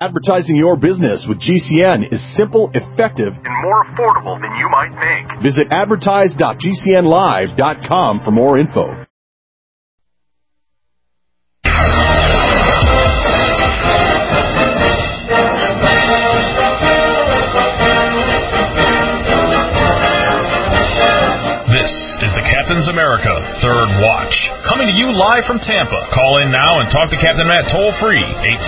Advertising your business with GCN is simple, effective, and more affordable than you might think. Visit advertise.gcnlive.com for more info. This is the Captain's America Third Watch, coming to you live from Tampa. Call in now and talk to Captain Matt toll-free,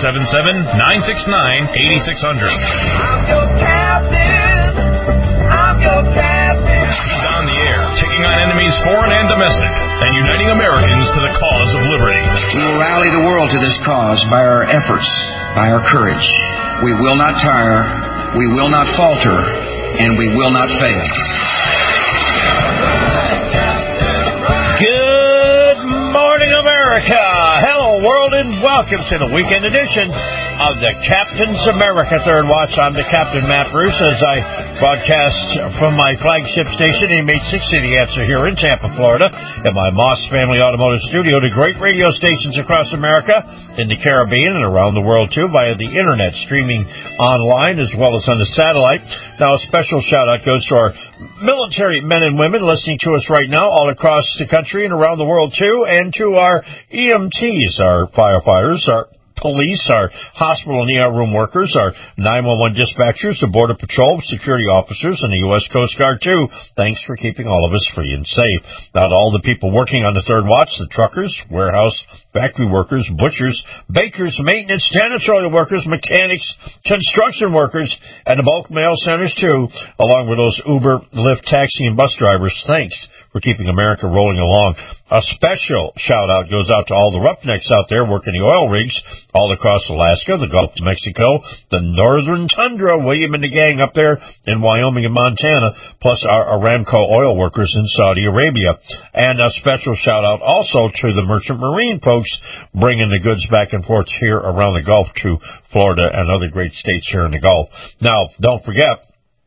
877-969-8600. I'm your captain. I'm your captain. He's on the air, taking on enemies foreign and domestic, and uniting Americans to the cause of liberty. We will rally the world to this cause by our efforts, by our courage. We will not tire, we will not falter, and we will not fail. Good morning, America. Hello, world, and welcome to the weekend edition of the Captain's America Third Watch. I'm the Captain, Matt Bruce, as I broadcast from my flagship station, AM860 Answer, here in Tampa, Florida, at my Moss Family Automotive Studio, to great radio stations across America, in the Caribbean, and around the world, too, via the Internet, streaming online as well as on the satellite. Now, a special shout-out goes to our military men and women listening to us right now all across the country and around the world, too, and to our EMTs, our firefighters, our police, our hospital and ER room workers, our 911 dispatchers, the Border Patrol, security officers, and the U.S. Coast Guard, too. Thanks for keeping all of us free and safe. Now, to all the people working on the Third Watch, the truckers, warehouse, factory workers, butchers, bakers, maintenance, janitorial workers, mechanics, construction workers, and the bulk mail centers, too, along with those Uber, Lyft, taxi, and bus drivers. Thanks for keeping America rolling along. A special shout-out goes out to all the roughnecks out there working the oil rigs all across Alaska, the Gulf of Mexico, the northern tundra, William and the gang up there in Wyoming and Montana, plus our Aramco oil workers in Saudi Arabia. And a special shout-out also to the merchant marine folks bringing the goods back and forth here around the Gulf to Florida and other great states here in the Gulf. Now, don't forget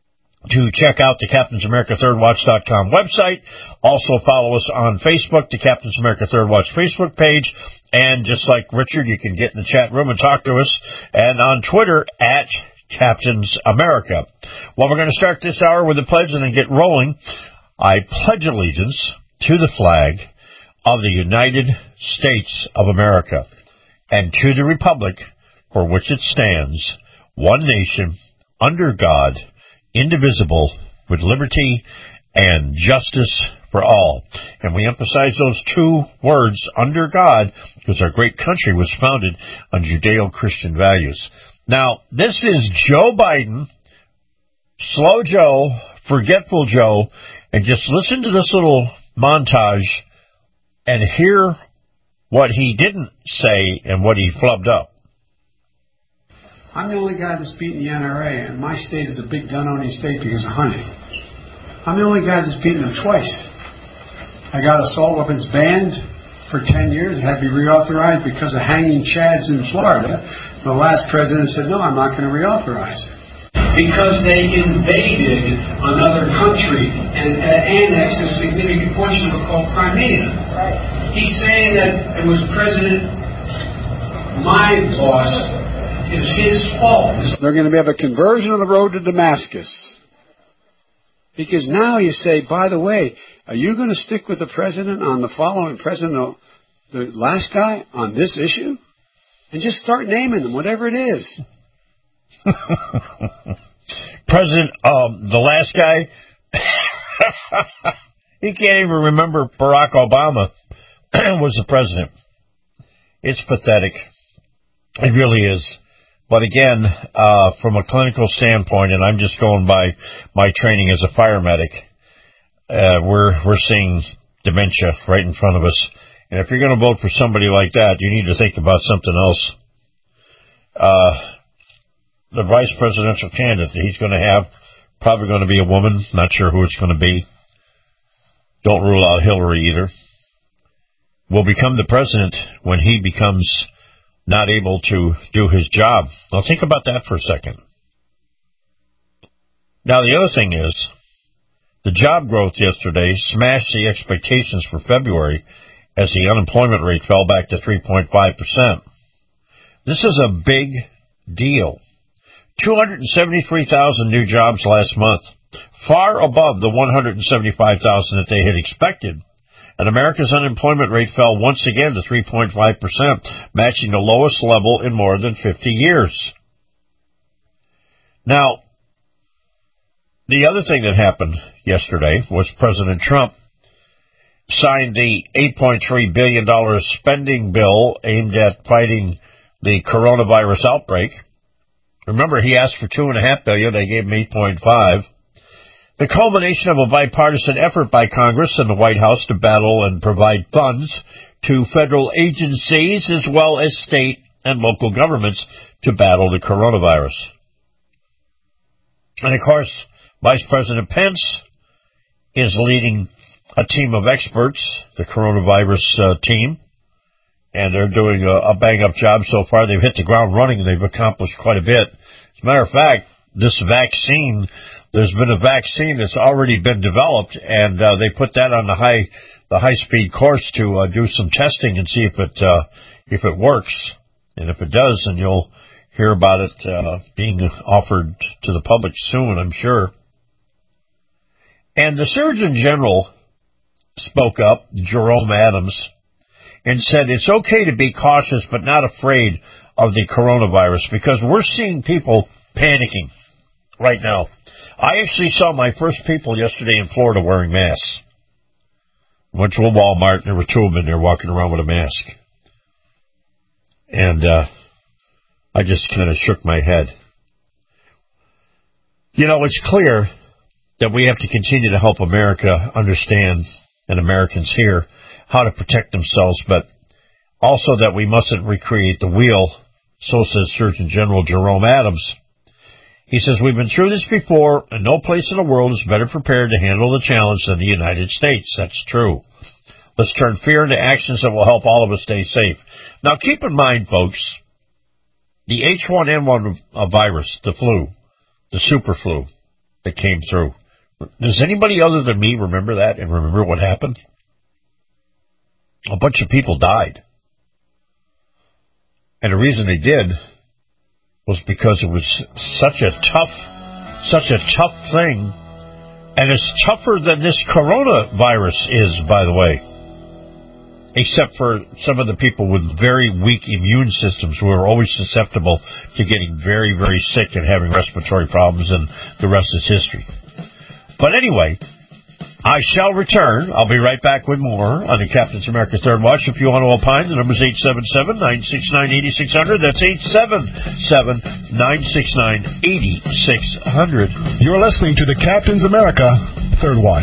to check out the CaptainsAmericaThirdWatch.com website. Also follow us on Facebook, the Captain's America Third Watch Facebook page. And just like Richard, you can get in the chat room and talk to us. And on Twitter, at Captain's America. Well, we're going to start this hour with a pledge and then get rolling. I pledge allegiance to the flag of the United States of America and to the republic for which it stands, one nation, under God, indivisible, with liberty and justice for all. And we emphasize those two words, under God, because our great country was founded on Judeo-Christian values. Now, this is Joe Biden, Slow Joe, Forgetful Joe, and just listen to this little montage and hear what he didn't say and what he flubbed up. I'm the only guy that's beaten the NRA, and my state is a big gun-owning state because of hunting. I'm the only guy that's beaten them twice. I got assault weapons banned for 10 years. It had to be reauthorized because of hanging chads in Florida. The last president said, no, I'm not going to reauthorize it. Because they invaded another country and annexed a significant portion of it called Crimea. Right. He's saying that it was President, my boss, it was his fault. They're going to have a conversion of the road to Damascus. Because now you say, by the way, are you going to stick with the president on the following president, the last guy, on this issue? And just start naming them, whatever it is. President, the last guy, he can't even remember Barack Obama was the president. It's pathetic. It really is. But again, from a clinical standpoint, and I'm just going by my training as a fire medic, we're seeing dementia right in front of us. And if you're going to vote for somebody like that, you need to think about something else. The vice presidential candidate that he's going to have, probably going to be a woman. Not sure who it's going to be. Don't rule out Hillary either. Will become the president when he becomes not able to do his job. Now think about that for a second. Now the other thing is, the job growth yesterday smashed the expectations for February as the unemployment rate fell back to 3.5%. This is a big deal. 273,000 new jobs last month, far above the 175,000 that they had expected. And America's unemployment rate fell once again to 3.5%, matching the lowest level in more than 50 years. Now, the other thing that happened yesterday was President Trump signed the $8.3 billion spending bill aimed at fighting the coronavirus outbreak. Remember, he asked for $2.5 billion. They gave him $8.5. The culmination of a bipartisan effort by Congress and the White House to battle and provide funds to federal agencies as well as state and local governments to battle the coronavirus. And, of course, Vice President Pence is leading a team of experts, the coronavirus team, and they're doing a bang-up job so far. They've hit the ground running, and they've accomplished quite a bit. As a matter of fact, this vaccine, there's been a vaccine that's already been developed, and they put that on the high-speed course to do some testing and see if it works. And if it does, then you'll hear about it being offered to the public soon, I'm sure. And the Surgeon General spoke up, Jerome Adams, and said it's okay to be cautious but not afraid of the coronavirus because we're seeing people panicking right now. I actually saw my first people yesterday in Florida wearing masks. Went to a Walmart, and there were two of them in there walking around with a mask. And I just kind of shook my head. You know, it's clear that we have to continue to help America understand, and Americans here, how to protect themselves, but also that we mustn't recreate the wheel, so says Surgeon General Jerome Adams. He says, we've been through this before, and no place in the world is better prepared to handle the challenge than the United States. That's true. Let's turn fear into actions that will help all of us stay safe. Now, keep in mind, folks, the H1N1 virus, the flu, the super flu that came through. Does anybody other than me remember that and remember what happened? A bunch of people died. And the reason they did was because it was such a tough thing. And it's tougher than this coronavirus is, by the way. Except for some of the people with very weak immune systems who are always susceptible to getting very, very sick and having respiratory problems, and the rest is history. But anyway, I shall return. I'll be right back with more on the Captain's America Third Watch. If you want to opine, the number is 877-969-8600. That's 877-969-8600. You're listening to the Captain's America Third Watch.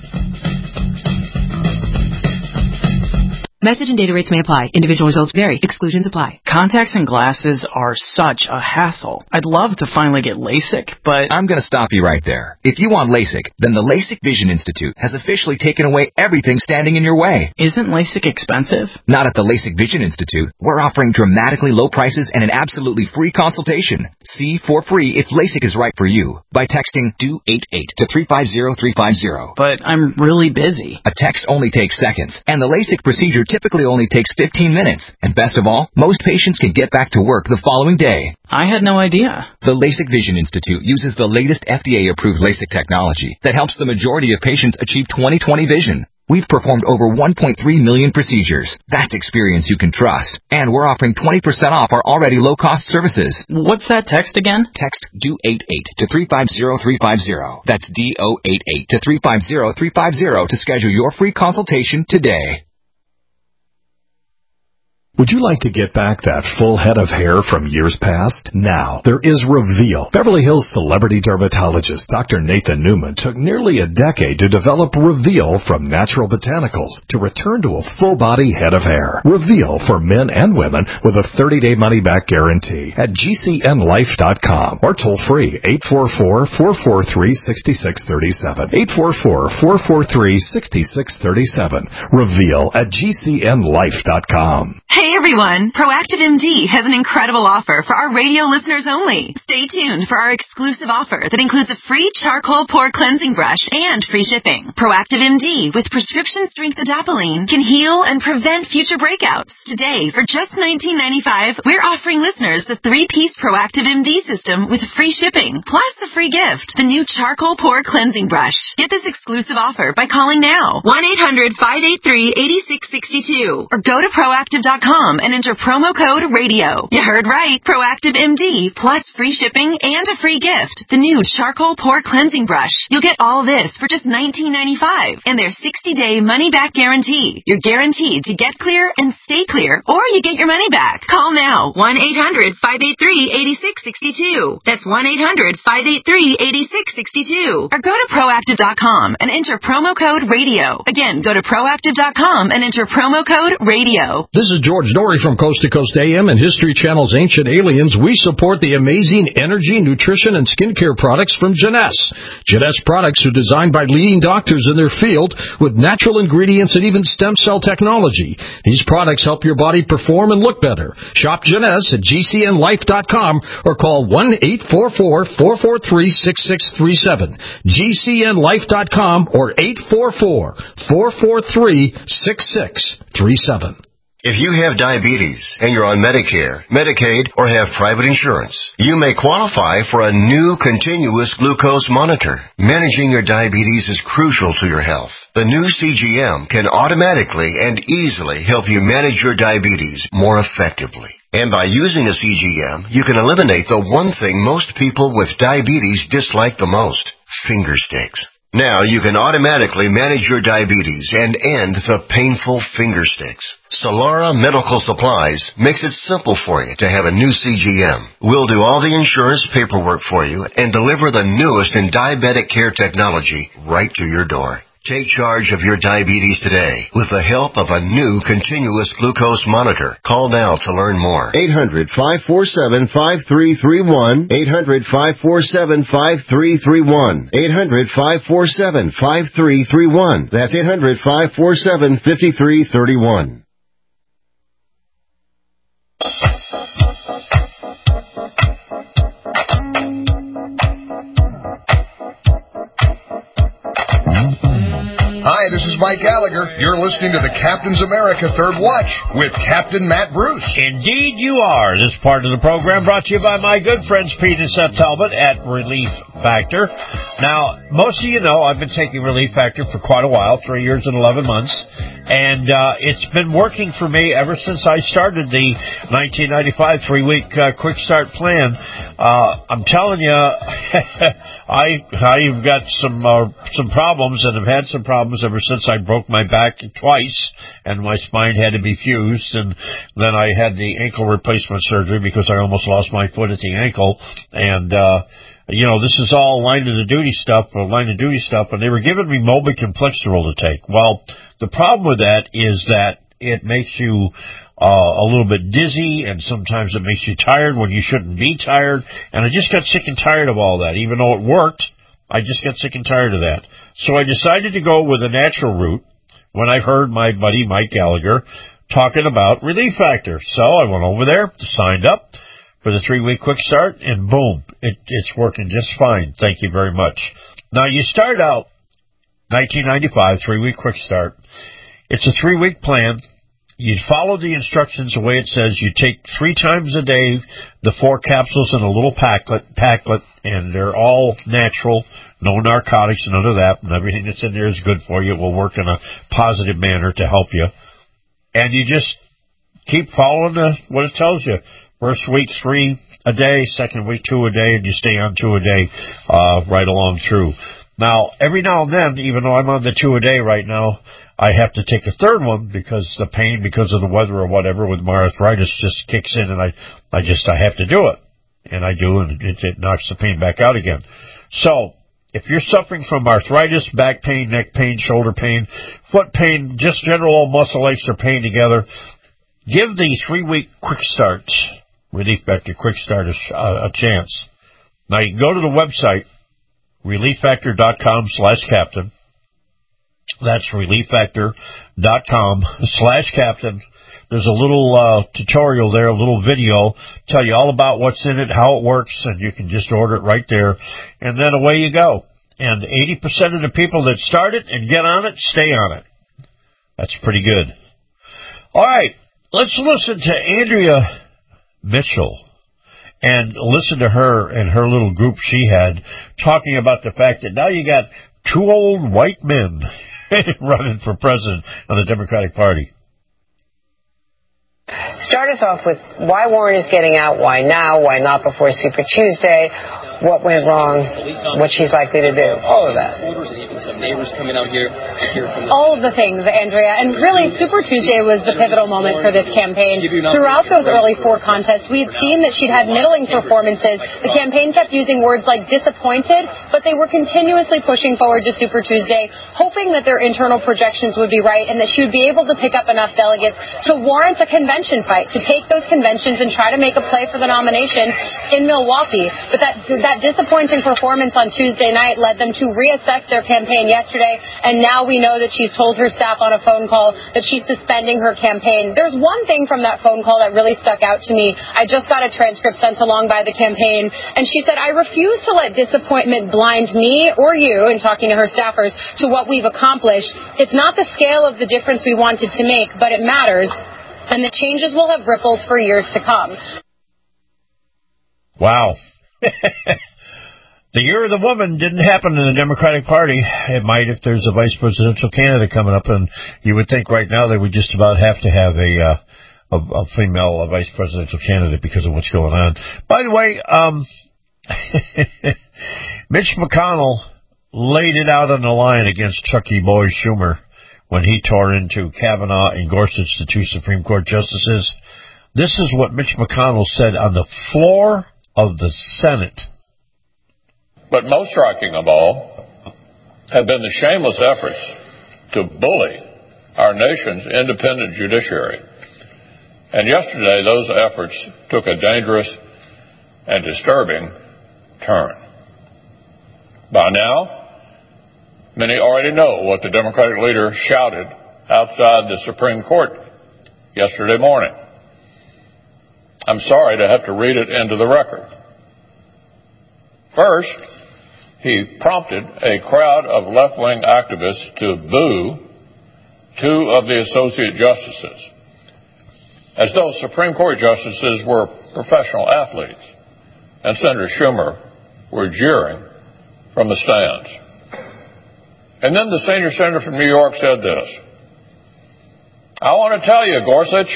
Message and data rates may apply. Individual results vary. Exclusions apply. Contacts and glasses are such a hassle. I'd love to finally get LASIK, but I'm going to stop you right there. If you want LASIK, then the LASIK Vision Institute has officially taken away everything standing in your way. Isn't LASIK expensive? Not at the LASIK Vision Institute. We're offering dramatically low prices and an absolutely free consultation. See for free if LASIK is right for you by texting DO88 to 350350. But I'm really busy. A text only takes seconds, and the LASIK procedure typically only takes 15 minutes. And best of all, most patients can get back to work the following day. I had no idea. The LASIK Vision Institute uses the latest FDA-approved LASIK technology that helps the majority of patients achieve 20/20 vision. We've performed over 1.3 million procedures. That's experience you can trust. And we're offering 20% off our already low-cost services. What's that text again? Text DO88 to 350350. That's DO88 to 350350 to schedule your free consultation today. Would you like to get back that full head of hair from years past? Now, there is Reveal. Beverly Hills celebrity dermatologist Dr. Nathan Newman took nearly a decade to develop Reveal from natural botanicals to return to a full-body head of hair. Reveal for men and women with a 30-day money-back guarantee at GCNlife.com or toll free 844-443-6637. 844-443-6637. Reveal at GCNlife.com. Hey, Hey everyone, Proactive MD has an incredible offer for our radio listeners only. Stay tuned for our exclusive offer that includes a free charcoal pore cleansing brush and free shipping. Proactive MD with prescription strength adapalene can heal and prevent future breakouts. Today, for just $19.95, we're offering listeners the 3-piece Proactive MD system with free shipping, plus a free gift, the new charcoal pore cleansing brush. Get this exclusive offer by calling now, 1-800-583-8662, or go to proactive.com and enter promo code RADIO. You heard right. Proactive MD plus free shipping and a free gift. The new charcoal pore cleansing brush. You'll get all this for just $19.95 and their 60-day money-back guarantee. You're guaranteed to get clear and stay clear, or you get your money back. Call now. 1-800-583-8662. That's 1-800-583-8662. Or go to proactive.com and enter promo code RADIO. Again, go to proactive.com and enter promo code RADIO. This is George Norrie from Coast to Coast AM and History Channel's Ancient Aliens. We support the amazing energy, nutrition, and skincare products from Jeunesse. Jeunesse products are designed by leading doctors in their field with natural ingredients and even stem cell technology. These products help your body perform and look better. Shop Jeunesse at GCNLife.com or call 1-844-443-6637. GCNLife.com or 844-443-6637. If you have diabetes and you're on Medicare, Medicaid, or have private insurance, you may qualify for a new continuous glucose monitor. Managing your diabetes is crucial to your health. The new CGM can automatically and easily help you manage your diabetes more effectively. And by using a CGM, you can eliminate the one thing most people with diabetes dislike the most: finger sticks. Now you can automatically manage your diabetes and end the painful finger sticks. Solara Medical Supplies makes it simple for you to have a new CGM. We'll do all the insurance paperwork for you and deliver the newest in diabetic care technology right to your door. Take charge of your diabetes today with the help of a new continuous glucose monitor. Call now to learn more. 800-547-5331. 800-547-5331. 800-547-5331. That's 800-547-5331. Hi, this is Mike Gallagher. You're listening to the Captain's America Third Watch with Captain Matt Bruce. Indeed you are. This part of the program brought to you by my good friends Pete and Seth Talbot at Relief Factor. Now, most of you know I've been taking Relief Factor for quite a while, 3 years and 11 months. And it's been working for me ever since I started the 1995 3-week quick start plan. I'm telling you, I've got some problems, and have had some problems ever since I broke my back twice, and my spine had to be fused, and then I had the ankle replacement surgery because I almost lost my foot at the ankle, and this is all line of duty stuff, and they were giving me Mobic and Flexeril to take. Well, the problem with that is that it makes you a little bit dizzy, and sometimes it makes you tired when you shouldn't be tired, and I just got sick and tired of all that. Even though it worked, I just got sick and tired of that. So I decided to go with a natural route when I heard my buddy Mike Gallagher talking about Relief Factor. So I went over there, signed up for the 3-week quick start, and boom, it's working just fine. Thank you very much. Now, you start out 1995, 3-week quick start. It's a 3-week plan. You follow the instructions the way it says. You take 3 times a day the 4 capsules in a little packlet, and they're all natural, no narcotics, none of that, and everything that's in there is good for you. It will work in a positive manner to help you. And you just keep following what it tells you. First week, 3 a day. Second week, 2 a day, and you stay on 2 a day right along through. Now, every now and then, even though I'm on the 2 a day right now, I have to take a third one because the pain, because of the weather or whatever, with my arthritis just kicks in, and I have to do it. And I do, and it knocks the pain back out again. So, if you're suffering from arthritis, back pain, neck pain, shoulder pain, foot pain, just general old muscle aches or pain together, give the 3-week quick start, Relief Factor quick start, a chance. Now, you can go to the website, relieffactor.com/captain. That's relieffactor.com/captain. There's a little tutorial there, a little video, tell you all about what's in it, how it works, and you can just order it right there, and then away you go. And 80% of the people that start it and get on it, stay on it. That's pretty good. All right, let's listen to Andrea Mitchell and listen to her and her little group she had talking about the fact that now you got two old white men running for president of the Democratic Party. Start us off with why Warren is getting out, why now, why not before Super Tuesday, what went wrong, what she's likely to do, all of that. Some neighbors coming out here to hear from all of the things, Andrea. And really, Super Tuesday was the pivotal moment for this campaign. Throughout those early four contests, we had seen that she'd had middling performances. The campaign kept using words like disappointed, but they were continuously pushing forward to Super Tuesday, hoping that their internal projections would be right and that she would be able to pick up enough delegates to warrant a convention fight, to take those conventions and try to make a play for the nomination in Milwaukee. But that disappointing performance on Tuesday night led them to reassess their campaign yesterday, and now we know that she's told her staff on a phone call that she's suspending her campaign. There's one thing from that phone call that really stuck out to me. I just got a transcript sent along by the campaign, and she said, "I refuse to let disappointment blind me or you," in talking to her staffers, "to what we've accomplished. It's not the scale of the difference we wanted to make, but it matters, and the changes will have ripples for years to come." Wow. The year of the woman didn't happen in the Democratic Party. It might if there's a vice presidential candidate coming up, and you would think right now they would just about have to have a female vice presidential candidate because of what's going on. By the way, Mitch McConnell laid it out on the line against Chucky Boy Schumer when he tore into Kavanaugh and Gorsuch, the two Supreme Court justices. This is what Mitch McConnell said on the floor of the Senate. But most striking of all have been the shameless efforts to bully our nation's independent judiciary. And yesterday, those efforts took a dangerous and disturbing turn. By now, many already know what the Democratic leader shouted outside the Supreme Court yesterday morning. I'm sorry to have to read it into the record. First, he prompted a crowd of left-wing activists to boo two of the associate justices, as though Supreme Court justices were professional athletes, and Senator Schumer were jeering from the stands. And then the senior senator from New York said this: "I want to tell you, Gorsuch,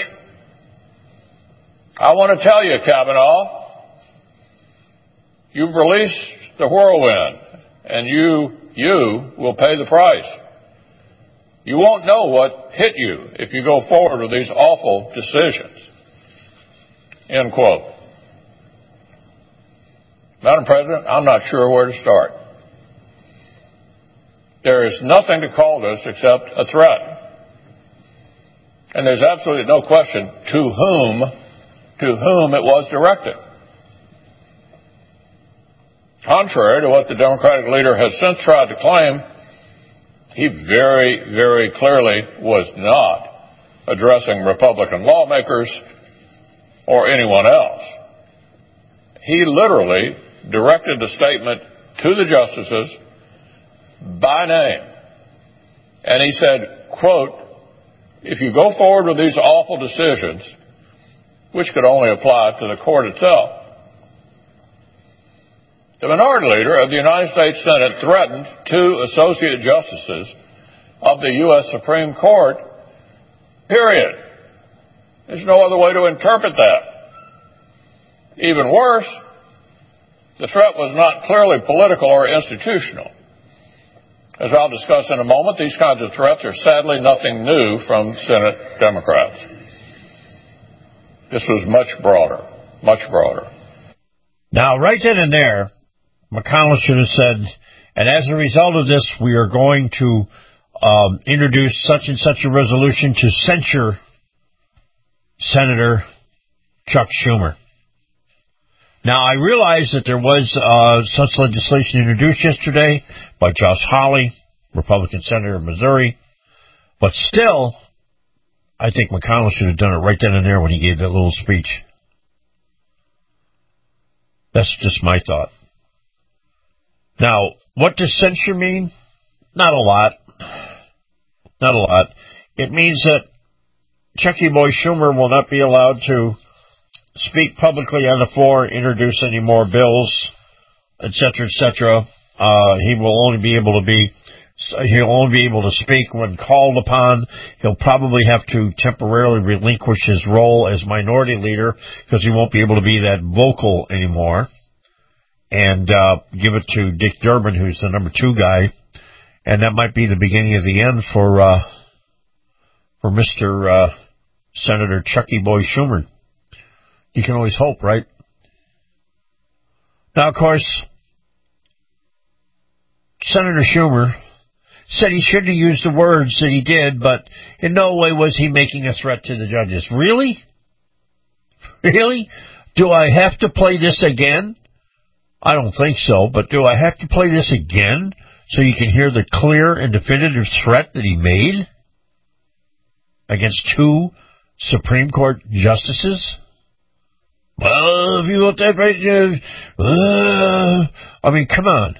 I want to tell you, Kavanaugh, you've released the whirlwind, and you will pay the price. You won't know what hit you if you go forward with these awful decisions." End quote. Madam President, I'm not sure where to start. There is nothing to call this except a threat. And there's absolutely no question to whom it was directed. Contrary to what the Democratic leader has since tried to claim, he very, very clearly was not addressing Republican lawmakers or anyone else. He literally directed the statement to the justices by name. And he said, quote, "If you go forward with these awful decisions," which could only apply to the court itself, the minority leader of the United States Senate threatened two associate justices of the U.S. Supreme Court, period. There's no other way to interpret that. Even worse, the threat was not clearly political or institutional. As I'll discuss in a moment, these kinds of threats are sadly nothing new from Senate Democrats. This was much broader, much broader. Now, right then and there, McConnell should have said, and as a result of this, we are going to introduce such and such a resolution to censure Senator Chuck Schumer. Now, I realize that there was such legislation introduced yesterday by Josh Hawley, Republican senator of Missouri, but still, I think McConnell should have done it right then and there when he gave that little speech. That's just my thought. Now, what does censure mean? Not a lot. Not a lot. It means that Chucky Boy Schumer will not be allowed to speak publicly on the floor, introduce any more bills, etc., etc. He'll only be able to speak when called upon. He'll probably have to temporarily relinquish his role as minority leader because he won't be able to be that vocal anymore. And give it to Dick Durbin, who's the number 2 guy. And that might be the beginning of the end for Mr. Senator Chucky Boy Schumer. You can always hope, right? Now, of course, Senator Schumer said he shouldn't have used the words that he did, but in no way was he making a threat to the judges. Really? Really? Do I have to play this again? I don't think so, but do I have to play this again so you can hear the clear and definitive threat that he made against 2 Supreme Court justices? Well, if you want that right, I mean, come on.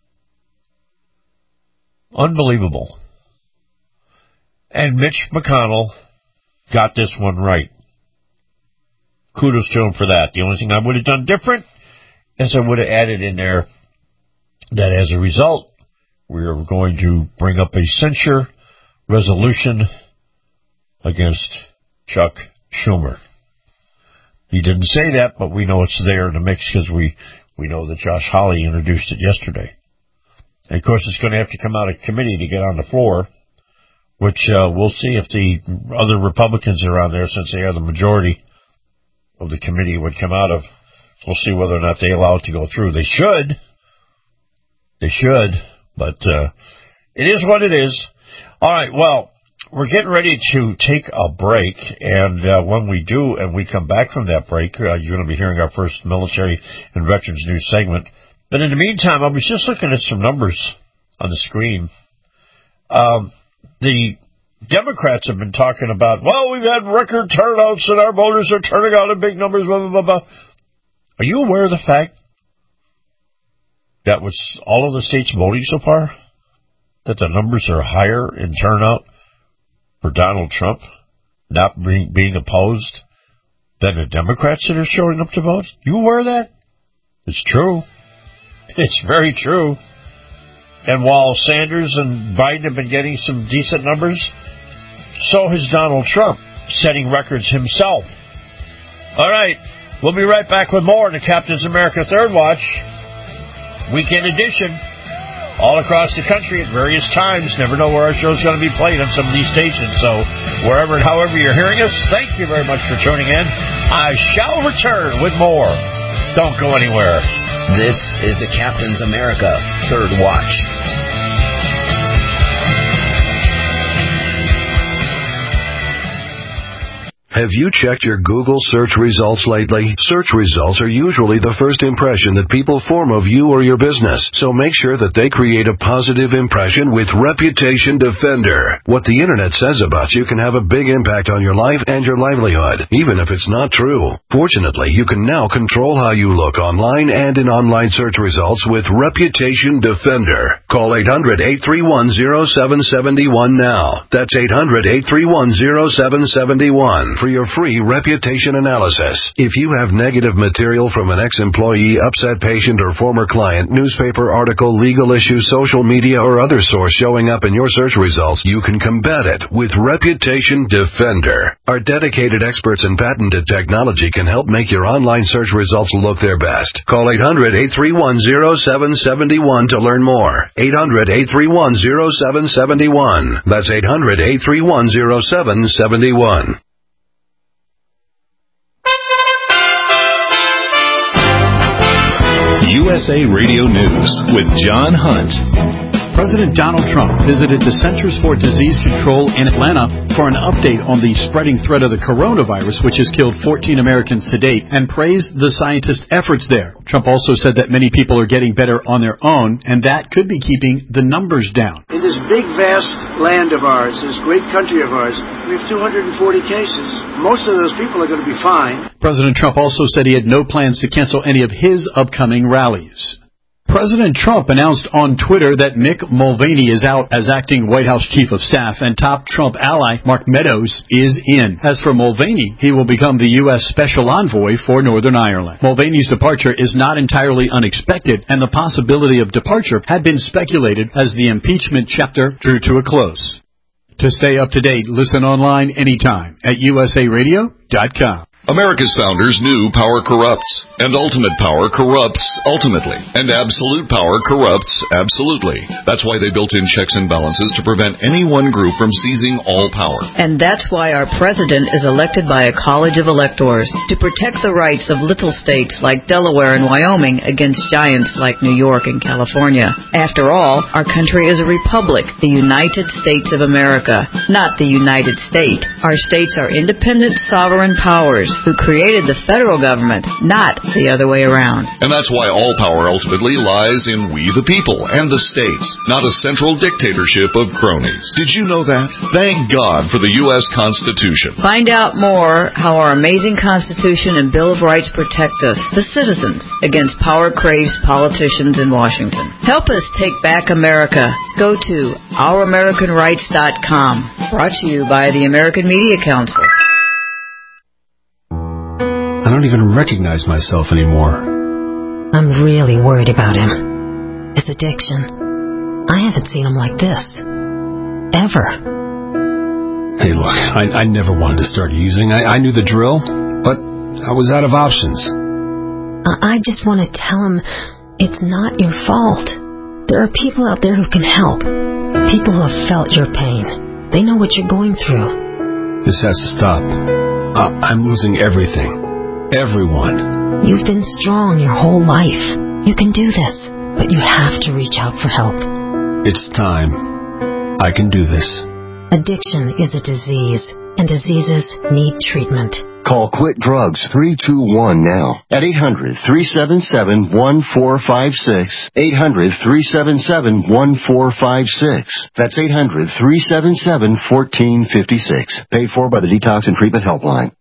Unbelievable. And Mitch McConnell got this one right. Kudos to him for that. The only thing I would have done different is I would have added in there that as a result, we are going to bring up a censure resolution against Chuck Schumer. He didn't say that, but we know it's there in the mix because we know that Josh Hawley introduced it yesterday. And of course, it's going to have to come out of committee to get on the floor, which we'll see if the other Republicans that are on there, since they are the majority of the committee, would come out of. We'll see whether or not they allow it to go through. They should. They should. But it is what it is. All right, well, we're getting ready to take a break. And when we do and we come back from that break, you're going to be hearing our first military and veterans news segment. But in the meantime, I was just looking at some numbers on the screen. The Democrats have been talking about, well, we've had record turnouts and our voters are turning out in big numbers, blah, blah, blah, blah. Are you aware of the fact that with all of the states voting so far, that the numbers are higher in turnout for Donald Trump not being opposed than the Democrats that are showing up to vote? You aware of that? It's true. It's very true. And while Sanders and Biden have been getting some decent numbers, so has Donald Trump, setting records himself. All right. We'll be right back with more in the Captain's America Third Watch Weekend Edition. All across the country at various times. Never know where our show's going to be played on some of these stations. So wherever and however you're hearing us, thank you very much for tuning in. I shall return with more. Don't go anywhere. This is the Captain's America Third Watch. Have you checked your Google search results lately? Search results are usually the first impression that people form of you or your business, so make sure that they create a positive impression with Reputation Defender. What the internet says about you can have a big impact on your life and your livelihood, even if it's not true. Fortunately, you can now control how you look online and in online search results with Reputation Defender. Call 800-831-0771 now. That's 800-831-0771. For your free reputation analysis. If you have negative material from an ex-employee, upset patient, or former client, newspaper article, legal issue, social media, or other source showing up in your search results, you can combat it with Reputation Defender. Our dedicated experts in patented technology can help make your online search results look their best. Call 800-831-0771 to learn more. 800-831-0771. That's 800-831-0771. USA Radio News with John Hunt. President Donald Trump visited the Centers for Disease Control in Atlanta for an update on the spreading threat of the coronavirus, which has killed 14 Americans to date, and praised the scientists' efforts there. Trump also said that many people are getting better on their own, and that could be keeping the numbers down. In this big, vast land of ours, this great country of ours, we have 240 cases. Most of those people are going to be fine. President Trump also said he had no plans to cancel any of his upcoming rallies. President Trump announced on Twitter that Mick Mulvaney is out as acting White House Chief of Staff, and top Trump ally Mark Meadows is in. As for Mulvaney, he will become the U.S. Special Envoy for Northern Ireland. Mulvaney's departure is not entirely unexpected, and the possibility of departure had been speculated as the impeachment chapter drew to a close. To stay up to date, listen online anytime at usaradio.com. America's founders knew power corrupts, and ultimate power corrupts ultimately, and absolute power corrupts absolutely. That's why they built in checks and balances to prevent any one group from seizing all power. And that's why our president is elected by a college of electors to protect the rights of little states like Delaware and Wyoming against giants like New York and California. After all, our country is a republic, the United States of America, not the United State. Our states are independent sovereign powers who created the federal government, not the other way around. And that's why all power ultimately lies in we the people and the states, not a central dictatorship of cronies. Did you know that? Thank God for the U.S. Constitution. Find out more how our amazing Constitution and Bill of Rights protect us, the citizens, against power-crazed politicians in Washington. Help us take back America. Go to ouramericanrights.com. Brought to you by the American Media Council. I don't even recognize myself anymore. I'm really worried about him. His addiction. I haven't seen him like this. Ever. Hey, look, I never wanted to start using. I knew the drill, but I was out of options. I just want to tell him it's not your fault. There are people out there who can help. People who have felt your pain. They know what you're going through. This has to stop. I'm losing everything. Everyone. You've been strong your whole life. You can do this, but you have to reach out for help. It's time. I can do this. Addiction is a disease, and diseases need treatment. Call Quit Drugs 321 now at 800-377-1456. 800-377-1456. That's 800-377-1456. Paid for by the Detox and Treatment Helpline.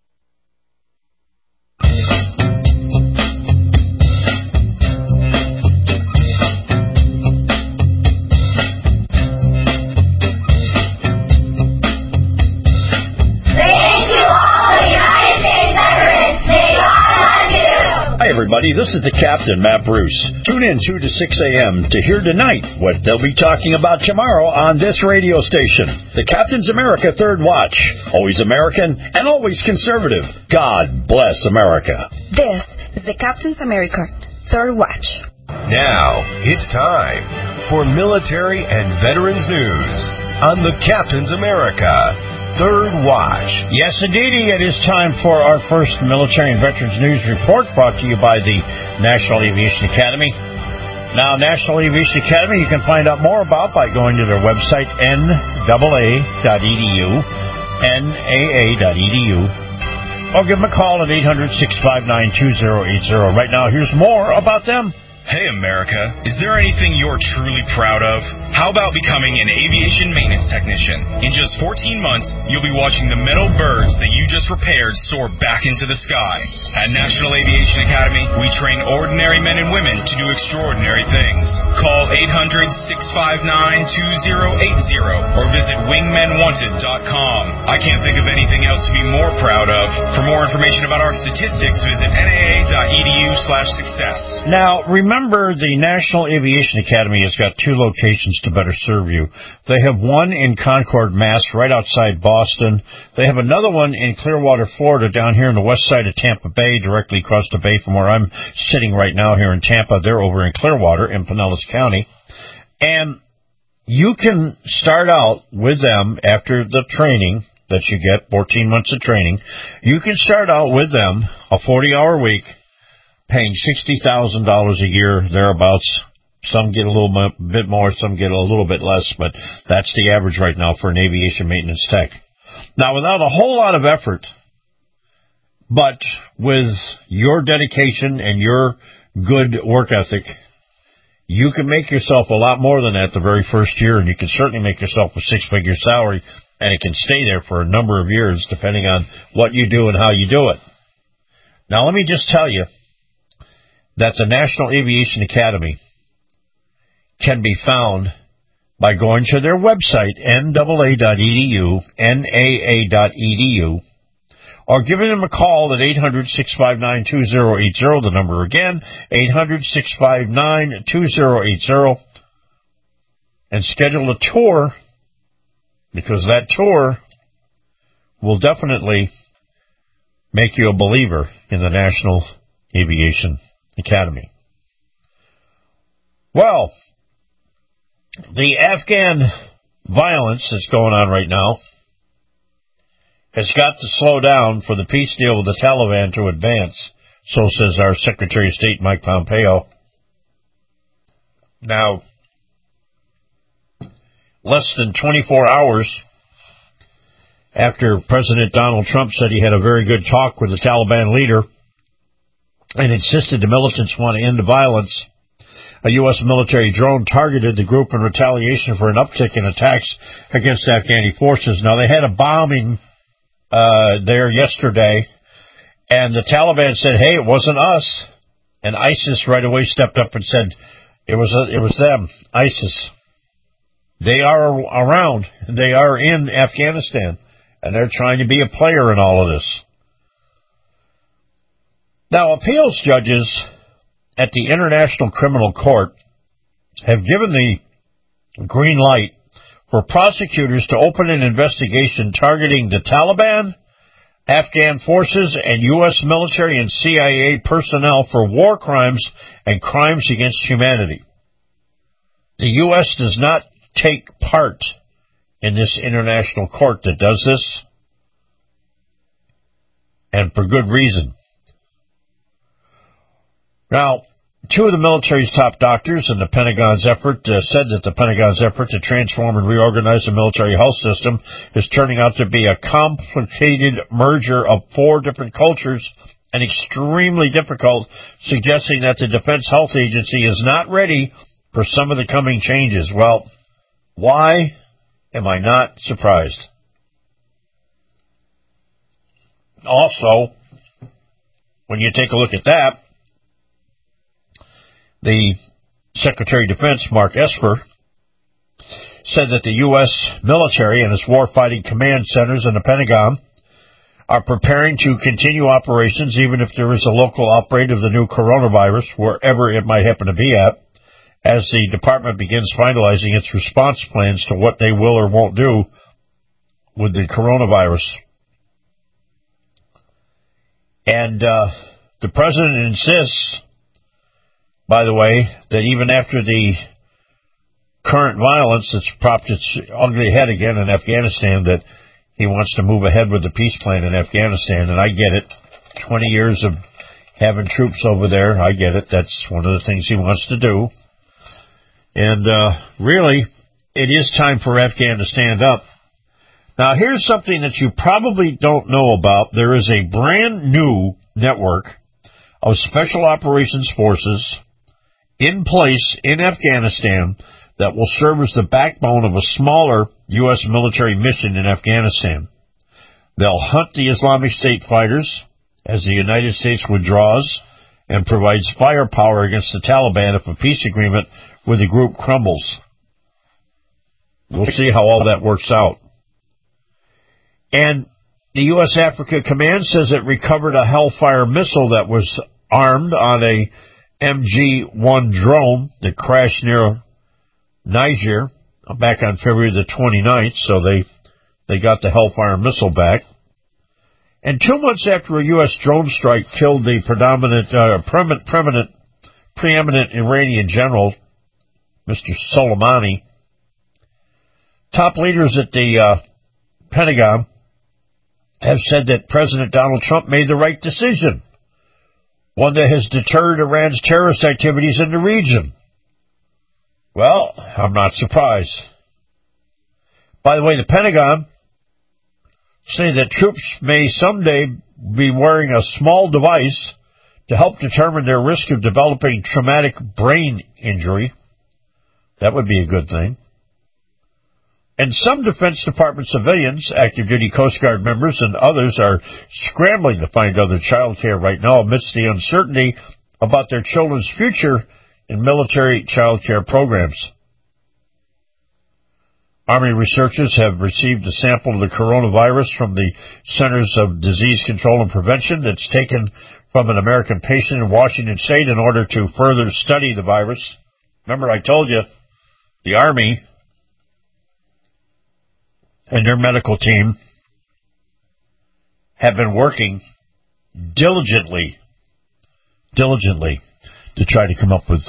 Hi, everybody. This is the Captain, Matt Bruce. Tune in 2 to 6 a.m. to hear tonight what they'll be talking about tomorrow on this radio station. The Captain's America Third Watch. Always American and always conservative. God bless America. This is the Captain's America Third Watch. Now, it's time for military and veterans news on the Captain's America Third Watch. Yes, indeedy, it is time for our first Military and Veterans News Report, brought to you by the National Aviation Academy. Now, National Aviation Academy you can find out more about by going to their website, naa.edu, naa.edu, or give them a call at 800-659-2080. Right now, here's more about them. Hey, America, is there anything you're truly proud of? How about becoming an aviation maintenance technician? In just 14 months, you'll be watching the metal birds that you just repaired soar back into the sky. At National Aviation Academy, we train ordinary men and women to do extraordinary things. Call 800-659-2080 or visit wingmenwanted.com. I can't think of anything else to be more proud of. For more information about our statistics, visit naa.edu/success. Now, remember, the National Aviation Academy has got two locations to better serve you. They have one in Concord, Mass., right outside Boston. They have another one in Clearwater, Florida, down here on the west side of Tampa Bay, directly across the bay from where I'm sitting right now here in Tampa. They're over in Clearwater in Pinellas County. And you can start out with them after the training that you get, 14 months of training. You can start out with them a 40-hour week, paying $60,000 a year, thereabouts, Some get a little bit more, some get a little bit less, but that's the average right now for an aviation maintenance tech. Now, without a whole lot of effort, but with your dedication and your good work ethic, you can make yourself a lot more than that the very first year, and you can certainly make yourself a six-figure salary, and it can stay there for a number of years depending on what you do and how you do it. Now, let me just tell you that the National Aviation Academy can be found by going to their website, naa.edu, naa.edu, or giving them a call at 800-659-2080, the number again, 800-659-2080, and schedule a tour, because that tour will definitely make you a believer in the National Aviation Academy. Well, the Afghan violence that's going on right now has got to slow down for the peace deal with the Taliban to advance, so says our Secretary of State, Mike Pompeo. Now, less than 24 hours after President Donald Trump said he had a very good talk with the Taliban leader and insisted the militants want to end the violence, a U.S. military drone targeted the group in retaliation for an uptick in attacks against Afghani forces. Now, they had a bombing there yesterday, and the Taliban said, hey, it wasn't us. And ISIS right away stepped up and said, it was them, ISIS. They are around. They are in Afghanistan, and they're trying to be a player in all of this. Now, appeals judges at the International Criminal Court have given the green light for prosecutors to open an investigation targeting the Taliban, Afghan forces, and U.S. military and CIA personnel for war crimes and crimes against humanity. The U.S. does not take part in this international court that does this, and for good reason. Now, two of the military's top doctors in the Pentagon's effort said that the Pentagon's effort to transform and reorganize the military health system is turning out to be a complicated merger of four different cultures and extremely difficult, suggesting that the Defense Health Agency is not ready for some of the coming changes. Well, why am I not surprised? Also, when you take a look at that, the Secretary of Defense, Mark Esper, said that the U.S. military and its warfighting command centers in the Pentagon are preparing to continue operations even if there is a local outbreak of the new coronavirus, wherever it might happen to be at, as the department begins finalizing its response plans to what they will or won't do with the coronavirus. And the president insists, by the way, that even after the current violence that's propped its ugly head again in Afghanistan, that he wants to move ahead with the peace plan in Afghanistan, and I get it. 20 years of having troops over there, I get it. That's one of the things he wants to do. And really, it is time for Afghan to stand up. Now, here's something that you probably don't know about. There is a brand new network of special operations forces in place in Afghanistan that will serve as the backbone of a smaller U.S. military mission in Afghanistan. They'll hunt the Islamic State fighters as the United States withdraws and provides firepower against the Taliban if a peace agreement with the group crumbles. We'll see how all that works out. And the U.S. Africa Command says it recovered a Hellfire missile that was armed on a MG-1 drone that crashed near Niger back on February the 29th, so they got the Hellfire missile back. And 2 months after a U.S. drone strike killed the preeminent Iranian general, Mr. Soleimani, top leaders at the Pentagon have said that President Donald Trump made the right decision, one that has deterred Iran's terrorist activities in the region. Well, I'm not surprised. By the way, the Pentagon say that troops may someday be wearing a small device to help determine their risk of developing traumatic brain injury. That would be a good thing. And some Defense Department civilians, active duty Coast Guard members, and others are scrambling to find other child care right now amidst the uncertainty about their children's future in military child care programs. Army researchers have received a sample of the coronavirus from the Centers of Disease Control and Prevention that's taken from an American patient in Washington State in order to further study the virus. Remember, I told you, the Army and their medical team have been working diligently to try to come up with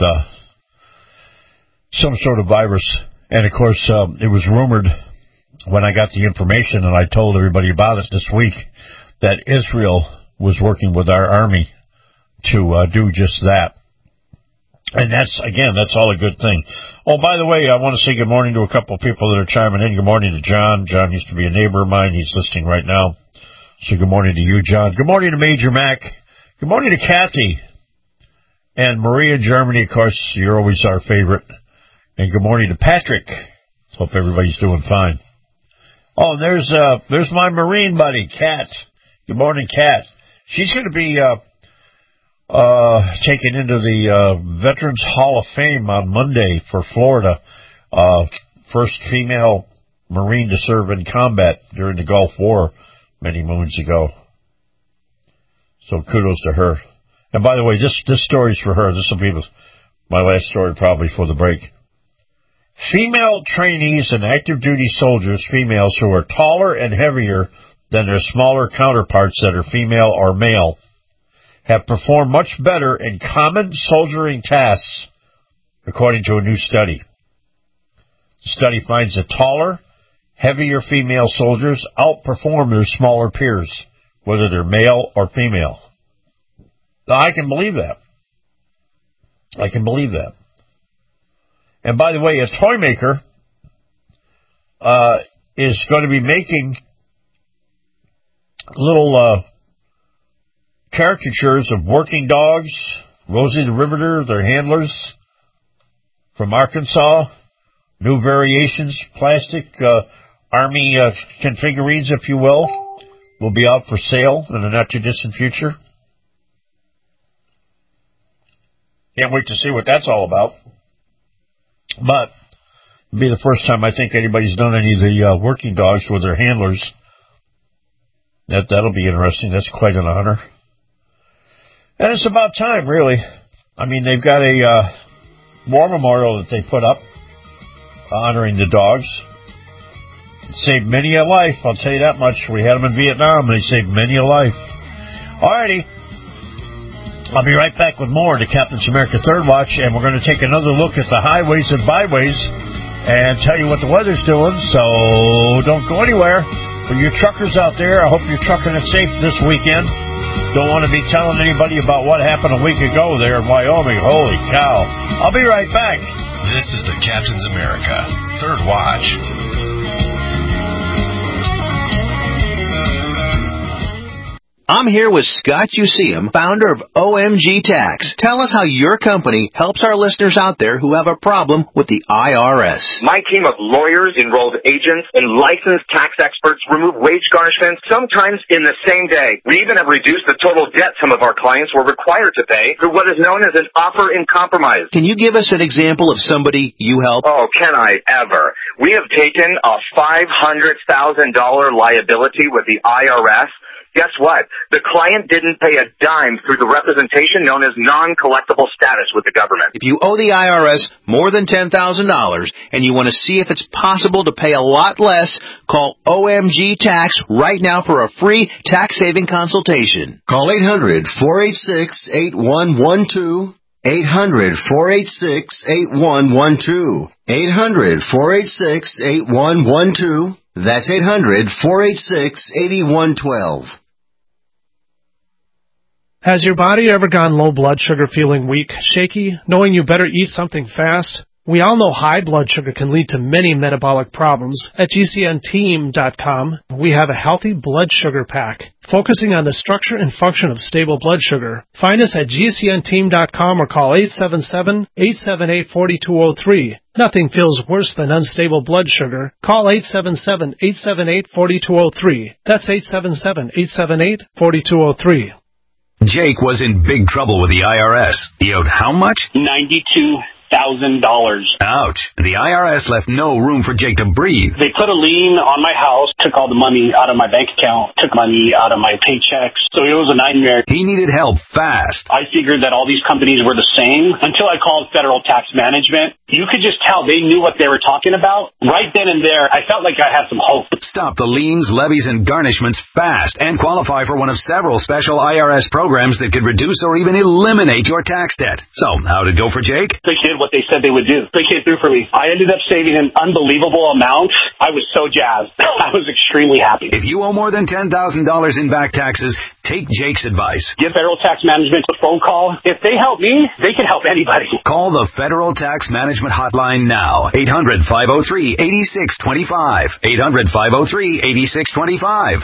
some sort of virus. And, of course, it was rumored when I got the information, and I told everybody about it this week, that Israel was working with our Army to do just that. And that's all a good thing. Oh, by the way, I want to say good morning to a couple of people that are chiming in. Good morning to John. John used to be a neighbor of mine. He's listening right now. So good morning to you, John. Good morning to Major Mac. Good morning to Kathy. And Maria, Germany, of course, you're always our favorite. And good morning to Patrick. Hope everybody's doing fine. Oh, and there's my Marine buddy, Kat. Good morning, Kat. She's going to be taken into the Veterans Hall of Fame on Monday for Florida. First female Marine to serve in combat during the Gulf War many moons ago. So kudos to her. And by the way, this story's for her. This will be my last story probably for the break. Female trainees and active duty soldiers, females who are taller and heavier than their smaller counterparts that are female or male, have performed much better in common soldiering tasks, according to a new study. The study finds that taller, heavier female soldiers outperform their smaller peers, whether they're male or female. Now, I can believe that. And by the way, a toy maker is going to be making little caricatures of working dogs, Rosie the Riveter, their handlers from Arkansas, new variations, plastic Army configurines, if you will be out for sale in the not-too-distant future. Can't wait to see what that's all about. But it'll be the first time I think anybody's done any of the working dogs with their handlers. That'll be interesting. That's quite an honor. And it's about time, really. I mean, they've got a war memorial that they put up honoring the dogs. It saved many a life, I'll tell you that much. We had them in Vietnam, and they saved many a life. Alrighty. I'll be right back with more to Captain's America Third Watch, and we're going to take another look at the highways and byways and tell you what the weather's doing, so don't go anywhere. For you truckers out there, I hope you're trucking it safe this weekend. Don't want to be telling anybody about what happened a week ago there in Wyoming. Holy cow. I'll be right back. This is the Captain's America Third Watch. I'm here with Scott Useum, founder of OMG Tax. Tell us how your company helps our listeners out there who have a problem with the IRS. My team of lawyers, enrolled agents, and licensed tax experts remove wage garnishments sometimes in the same day. We even have reduced the total debt some of our clients were required to pay through what is known as an offer in compromise. Can you give us an example of somebody you help? Oh, can I ever? We have taken a $500,000 liability with the IRS. Guess what? The client didn't pay a dime through the representation known as non-collectible status with the government. If you owe the IRS more than $10,000 and you want to see if it's possible to pay a lot less, call OMG Tax right now for a free tax-saving consultation. Call 800-486-8112. 800-486-8112. 800-486-8112. That's 800-486-8112. Has your body ever gone low blood sugar, feeling weak, shaky, knowing you better eat something fast? We all know high blood sugar can lead to many metabolic problems. At GCNteam.com, we have a healthy blood sugar pack, focusing on the structure and function of stable blood sugar. Find us at GCNteam.com or call 877-878-4203. Nothing feels worse than unstable blood sugar. Call 877-878-4203. That's 877-878-4203. Jake was in big trouble with the IRS. He owed how much? $92,000. Ouch. The IRS left no room for Jake to breathe. They put a lien on my house, took all the money out of my bank account, took money out of my paychecks. So it was a nightmare. He needed help fast. I figured that all these companies were the same until I called Federal Tax Management. You could just tell they knew what they were talking about. Right then and there, I felt like I had some hope. Stop the liens, levies, and garnishments fast and qualify for one of several special IRS programs that could reduce or even eliminate your tax debt. So, how did it go for Jake? They did what they said they would do. They came through for me. I ended up saving an unbelievable amount. I was so jazzed. I was extremely happy. If you owe more than $10,000 in back taxes, take Jake's advice. Give Federal Tax Management a phone call. If they help me, they can help anybody. Call the Federal Tax Management hotline now. 800-503-8625. 800-503-8625.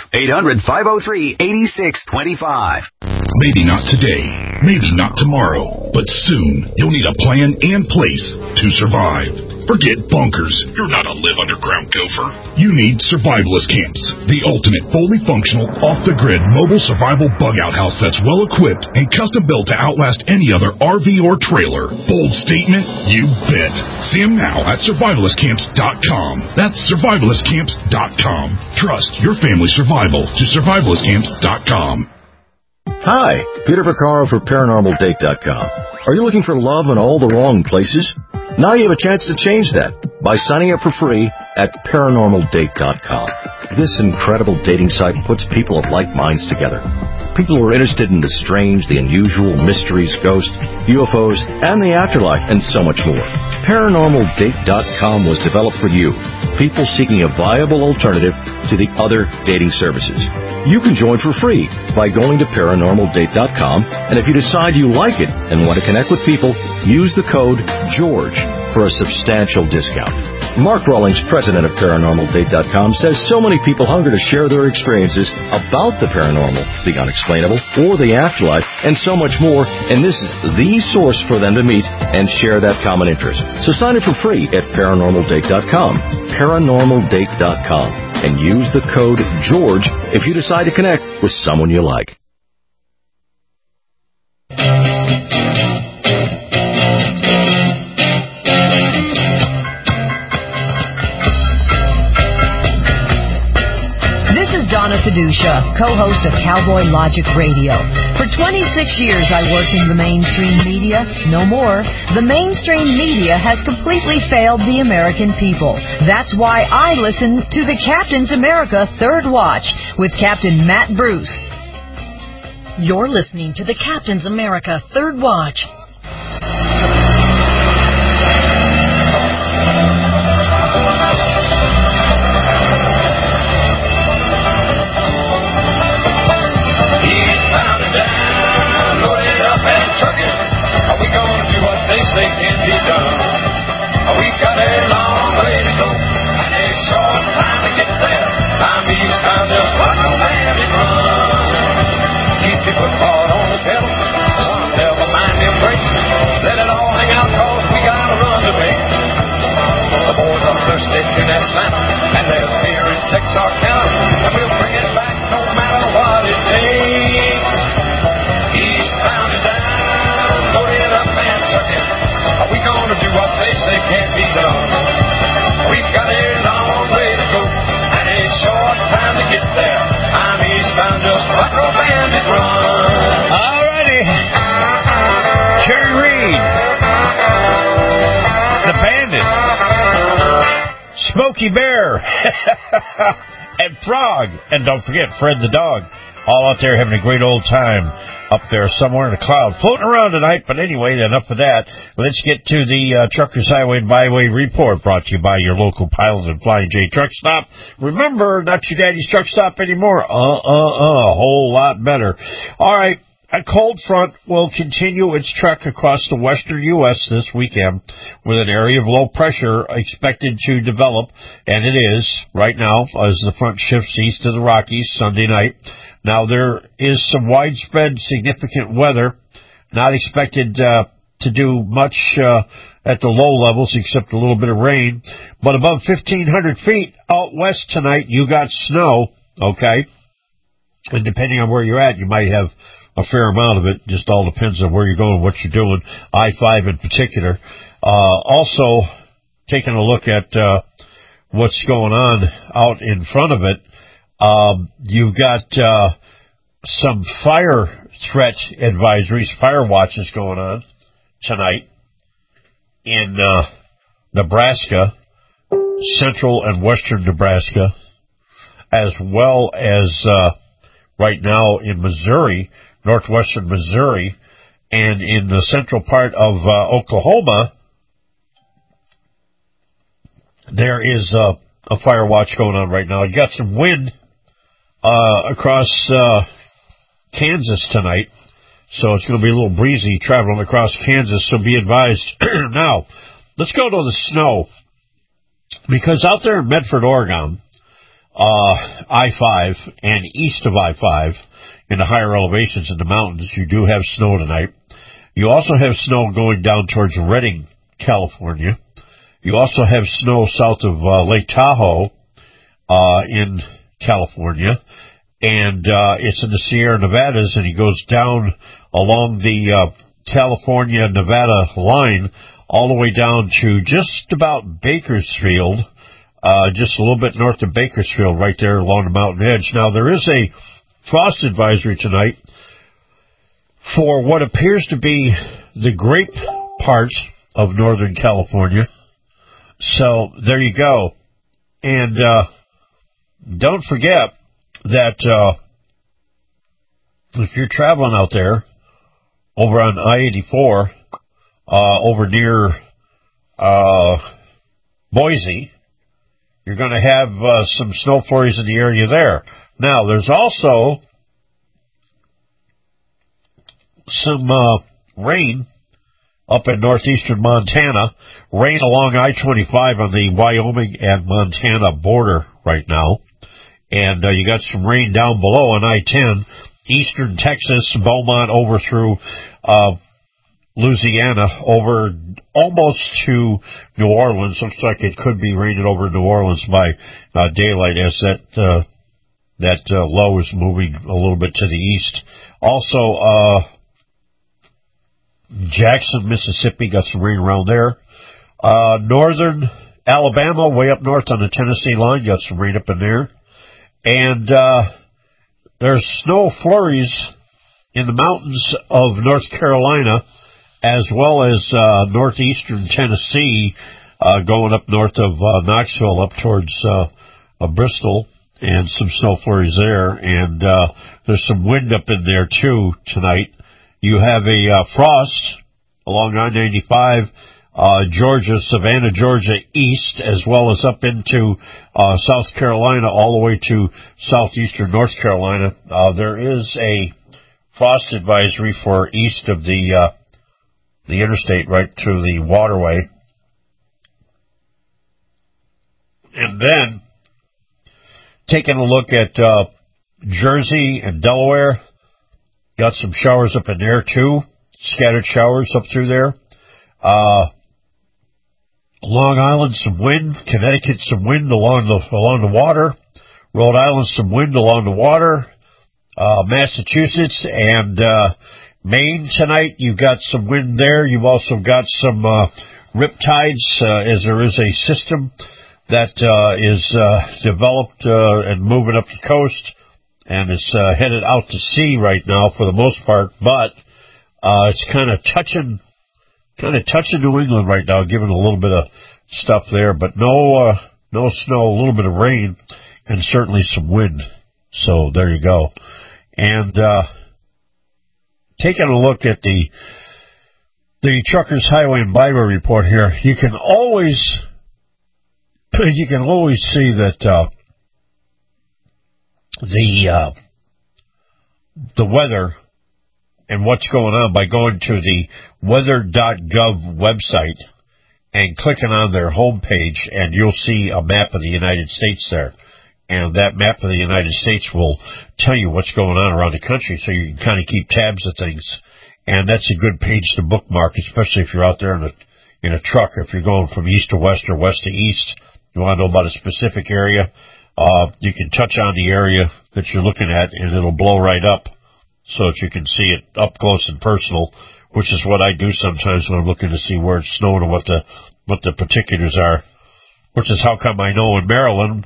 800-503-8625. Maybe not today, maybe not tomorrow, but soon you'll need a plan and place to survive. Forget bunkers. You're not a live underground gopher. You need survivalist camps, the ultimate fully functional, off-the-grid mobile survival bug-out house that's well-equipped and custom-built to outlast any other RV or trailer. Bold statement? You bet. See them now at survivalistcamps.com. That's survivalistcamps.com. Trust your family's survival to survivalistcamps.com. Hi, Peter Vaccaro for ParanormalDate.com. Are you looking for love in all the wrong places? Now you have a chance to change that by signing up for free at ParanormalDate.com. This incredible dating site puts people of like minds together. People who are interested in the strange, the unusual, mysteries, ghosts, UFOs, and the afterlife, and so much more. ParanormalDate.com was developed for you, people seeking a viable alternative to the other dating services. You can join for free by going to ParanormalDate.com, and if you decide you like it and want to connect with people, use the code GEORGE for a substantial discount. Mark Rawlings, president of ParanormalDate.com, says so many people hunger to share their experiences about the paranormal, the unexplainable, or the afterlife, and so much more, and this is the source for them to meet and share that common interest. So sign up for free at ParanormalDate.com, ParanormalDate.com, and use the code GEORGE if you decide to connect with someone you like. Donna Fiducia, co-host of Cowboy Logic Radio. For 26 years I worked in the mainstream media. No more. The mainstream media has completely failed the American people. That's why I listen to the Captain's America Third Watch with Captain Matt Bruce. You're listening to the Captain's America Third Watch. Say can be done. We've got a long way to go and a short time to get there. I'm eastbound, just run no man and run. Keep your foot hard on the pedal. One never mind them brakes. Let it all hang out, cause we got a run to make. The boys are thirsty in Atlanta and they're here in Texarkana, and we'll bring it back no matter what it takes. Eastbound and down, loaded up and trucking. We gonna do what they say can't be done. We've got a long way to go and a short time to get there. I'm eastbound, just rock, roll, bandit, run. Alrighty. Cherry Reid, the Bandit, Smokey Bear, and Frog, and don't forget Fred the Dog. All out there having a great old time up there somewhere in a cloud. Floating around tonight, but anyway, enough of that. Let's get to the Truckers Highway and Byway Report, brought to you by your local Piles and Flying J Truck Stop. Remember, not your daddy's truck stop anymore. A whole lot better. All right. A cold front will continue its trek across the western U.S. this weekend with an area of low pressure expected to develop, and it is right now as the front shifts east of the Rockies Sunday night. Now, there is some widespread significant weather, not expected to do much at the low levels except a little bit of rain, but above 1,500 feet out west tonight, you got snow, okay? And depending on where you're at, you might have a fair amount of it. Just all depends on where you're going, what you're doing. I-5 in particular. Also, taking a look at what's going on out in front of it, you've got some fire threat advisories, fire watches going on tonight in Nebraska, central and western Nebraska, as well as right now in Missouri, northwestern Missouri, and in the central part of Oklahoma, there is a fire watch going on right now. You got some wind across Kansas tonight, so it's going to be a little breezy traveling across Kansas, so be advised. Now, let's go to the snow, because out there in Medford, Oregon, I-5 and east of I-5, in the higher elevations in the mountains, you do have snow tonight. You also have snow going down towards Redding, California. You also have snow south of Lake Tahoe in California, and it's in the Sierra Nevadas, and he goes down along the California-Nevada line all the way down to just about Bakersfield, just a little bit north of Bakersfield, right there along the mountain edge. Now, there is a frost advisory tonight for what appears to be the grape parts of Northern California. So there you go. And don't forget that if you're traveling out there over on I-84, over near Boise, you're going to have some snow flurries in the area there. Now, there's also some rain up in northeastern Montana, rain along I-25 on the Wyoming and Montana border right now. And you got some rain down below on I-10, eastern Texas, Beaumont over through Louisiana, over almost to New Orleans. Looks like it could be raining over New Orleans by daylight as that low is moving a little bit to the east. Also, Jackson, Mississippi, got some rain around there. Northern Alabama, way up north on the Tennessee line, got some rain up in there. And there's snow flurries in the mountains of North Carolina, as well as northeastern Tennessee, going up north of Knoxville, up towards Bristol, and some snow flurries there. And there's some wind up in there, too, tonight. You have a frost along I-95, Georgia, Savannah, Georgia east, as well as up into South Carolina, all the way to southeastern North Carolina. There is a frost advisory for east of the interstate, right through the waterway. And then, taking a look at Jersey and Delaware, got some showers up in there, too. Scattered showers up through there. Long Island, some wind. Connecticut, some wind along the water. Rhode Island, some wind along the water. Massachusetts and Maine tonight, you've got some wind there. You've also got some riptides, as there is a system that is developed and moving up the coast, and it's headed out to sea right now for the most part, but it's kind of touching New England right now, giving a little bit of stuff there, but no snow, a little bit of rain, and certainly some wind. So there you go. And taking a look at the Truckers Highway and Byway report here, you can always see that the weather and what's going on by going to the weather.gov website and clicking on their homepage, and you'll see a map of the United States there. And that map of the United States will tell you what's going on around the country, so you can kind of keep tabs of things. And that's a good page to bookmark, especially if you're out there in a truck. If you're going from east to west or west to east, you want to know about a specific area, you can touch on the area that you're looking at, and it'll blow right up so that you can see it up close and personal, which is what I do sometimes when I'm looking to see where it's snowing and what the particulars are, which is how come I know in Maryland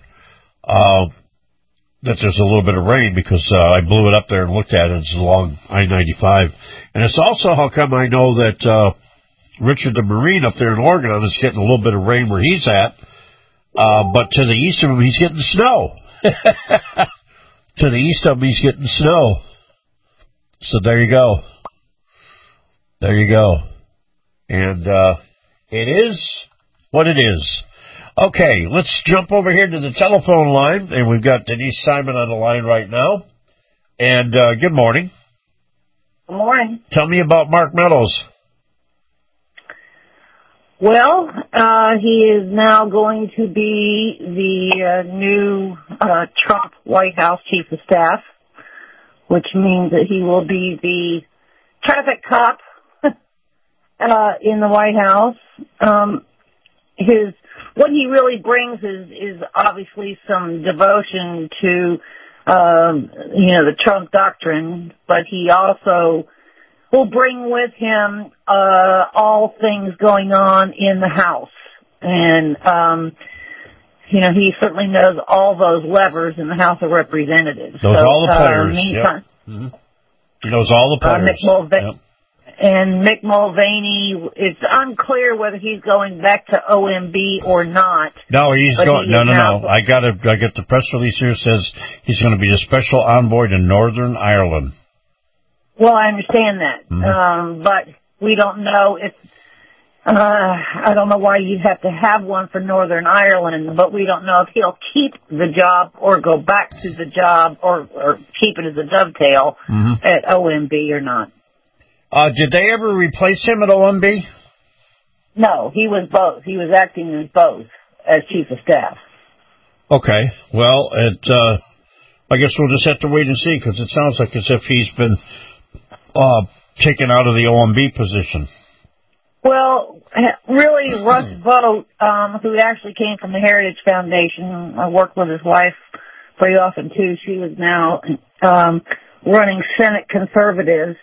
that there's a little bit of rain, because I blew it up there and looked at it. It's along I-95. And it's also how come I know that Richard the Marine up there in Oregon is getting a little bit of rain where he's at, but to the east of him, he's getting snow. To the east of him, he's getting snow. So there you go. There you go. And it is what it is. Okay, let's jump over here to the telephone line, and we've got Denise Simon on the line right now. And good morning. Good morning. Tell me about Mark Meadows. Well, he is now going to be the new Trump White House Chief of Staff, which means that he will be the traffic cop in the White House. What he really brings is obviously some devotion to, the Trump doctrine, but he also will bring with him all things going on in the House. And, he certainly knows all those levers in the House of Representatives. Knows all the players. Yep. Mm-hmm. He knows all the players. And Mick Mulvaney, it's unclear whether he's going back to OMB or not. No, he's going. No. I got the press release here. Says he's going to be a special envoy to Northern Ireland. Well, I understand that, but we don't know if. I don't know why you'd have to have one for Northern Ireland, but we don't know if he'll keep the job or go back to the job or keep it as a dovetail at OMB or not. Did they ever replace him at OMB? No, he was both. He was acting as both as Chief of Staff. Okay. Well, I guess we'll just have to wait and see, because it sounds like as if he's been taken out of the OMB position. Well, really, Russ Vogt, who actually came from the Heritage Foundation, I worked with his wife pretty often, too. She was now running Senate Conservatives.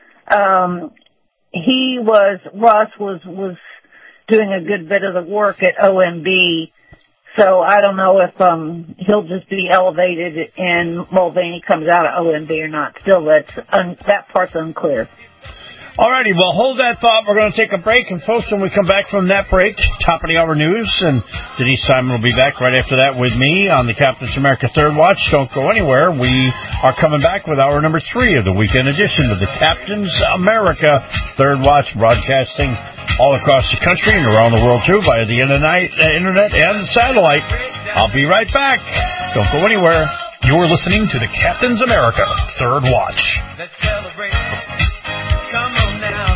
Russ was doing a good bit of the work at OMB, so I don't know if he'll just be elevated and Mulvaney comes out of OMB or not. Still, that part's unclear. Alrighty, well, hold that thought. We're going to take a break, and folks, when we come back from that break, top of the hour news, and Denise Simon will be back right after that with me on the Captain's America Third Watch. Don't go anywhere. We are coming back with hour number 3 of the weekend edition of the Captain's America Third Watch, broadcasting all across the country and around the world, too, via the internet and satellite. I'll be right back. Don't go anywhere. You're listening to the Captain's America Third Watch. Let's celebrate. Come on now.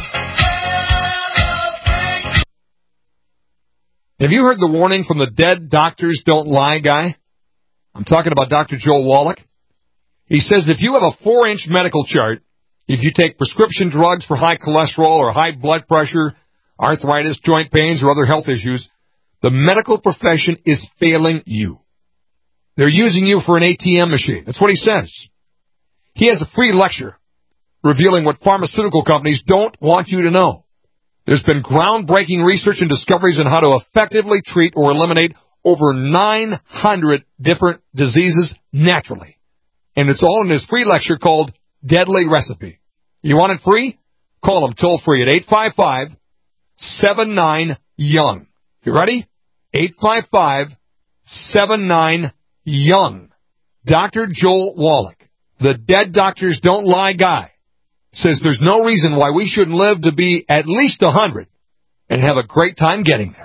Have you heard the warning from the Dead Doctors Don't Lie guy? I'm talking about Dr. Joel Wallach. He says if you have a 4-inch medical chart, if you take prescription drugs for high cholesterol or high blood pressure, arthritis, joint pains, or other health issues, the medical profession is failing you. They're using you for an ATM machine. That's what he says. He has a free lecture revealing what pharmaceutical companies don't want you to know. There's been groundbreaking research and discoveries on how to effectively treat or eliminate over 900 different diseases naturally. And it's all in his free lecture called Deadly Recipe. You want it free? Call him toll free at 855-79-YOUNG. You ready? 855-79-YOUNG. Dr. Joel Wallach, the Dead Doctors Don't Lie guy, says there's no reason why we shouldn't live to be at least 100 and have a great time getting there.